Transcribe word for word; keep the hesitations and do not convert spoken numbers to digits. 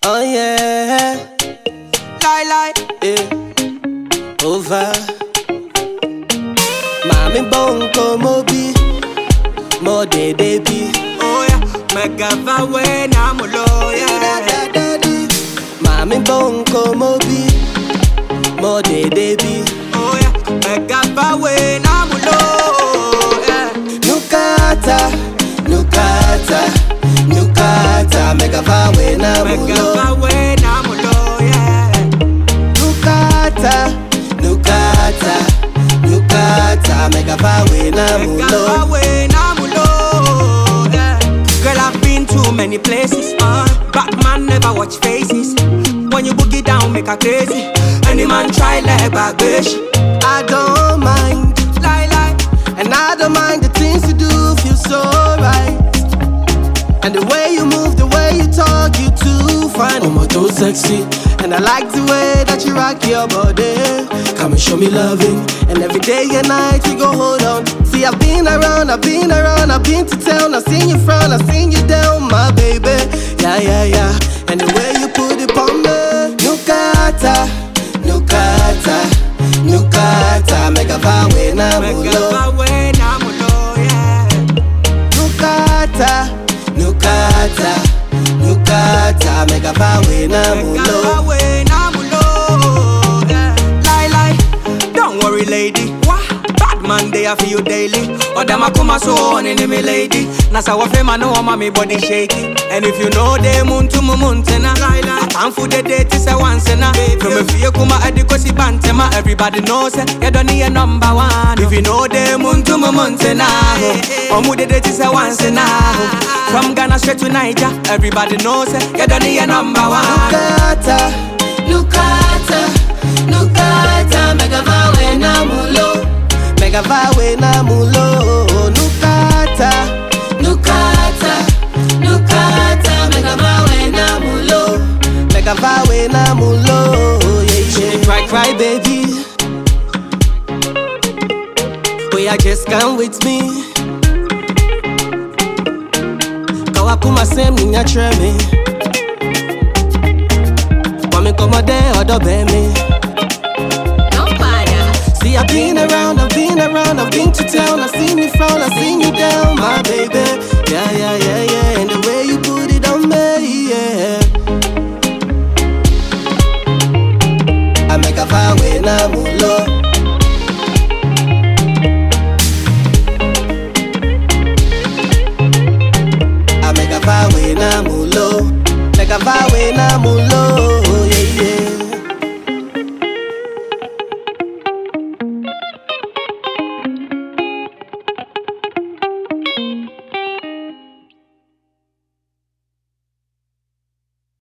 Oh yeah, Lie, lie, yeah, over. Mami bonko mobi, mo de baby. oh yeah. Mega vawe na mulo, yeah. Mami bonko mobi, mo de baby. Oh yeah. Mega vawe na mulo, yeah. Nukata, nukata, nukata, mega vawe na Mega mulo. vawe na mulo, yeah. Nukata, nukata, nukata, mega vawe na Mega mulo. vawe na mulo, yeah. Girl, I've been to many places, uh. Batman never watch faces. When you boogie down, make her crazy. Any man try leg back, bitch. I don't mind, Lie, lie. and I don't mind the things you do, feel so right. And the way you move, the way you talk, you too fine. Oh my, so sexy. And I like the way that you rock your body. Come and show me loving. And every day and night you go hold on. See, I've been around, I've been around, I've been to town. I've seen you front, I've seen you down, my baby. Yeah, yeah, yeah. And the way you put it on me. Nukata, nukata, nukata. Mega vawe na Mega mulo. vawe na mulo, yeah. Nukata, nukata, nukata. Mega vawe na Mega mulo. vawe na mulo, yeah. Lie, lie. Don't worry, lady. Wah. Bad man, they are for you daily. Or them a come so on in me lady. Nasa wa fema no ma me body shaky. And if you know they moon to moon tena. Time for the date is a once and a. From a fear kuma adikosi bantema. Everybody knows it. You don't need a number one. If you know they moon to moon tena. Omu the date is a once and a. From Ghana straight to Niger. Everybody knows it. You don't need a number one. Nukata, nukata, nukata. Mega vawe na mulo. Mega vawe na mulo. Nukata, nukata, nukata. Mega vawe na mulo. Mega vawe na mulo. Yeah, yeah. Cry, cry, baby. Oh, yeah, just come with me. Kawakuma sem ninya treme. Wame komode odo be me. See, I've been around, I've been around, I've been to town. I've seen you frown, I've seen you down, my baby. Yeah, yeah, yeah, yeah. And the way you put it on me, yeah. I make a vawe na mulo. I make a vawe na mulo. Make a vawe na mulo.